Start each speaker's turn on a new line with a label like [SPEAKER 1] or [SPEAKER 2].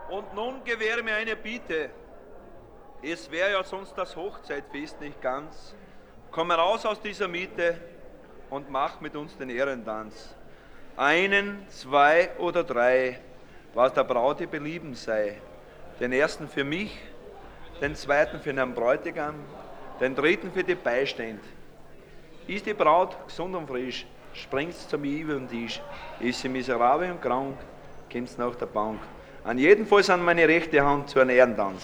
[SPEAKER 1] Und nun gewähre mir eine Bitte. Es wäre ja sonst das Hochzeitfest nicht ganz. Komm heraus aus dieser Miete und mach mit uns den Ehrentanz. Einen, zwei oder drei, was der Braute belieben sei. Den ersten für mich, den zweiten für den Bräutigam, den dritten für die Beistand. Ist die Braut gesund und frisch, springt's zum über den Tisch. Ist sie miserabel und krank, kommt's nach der Bank. An jeden Fall an meine rechte Hand zu einem Ehrentanz.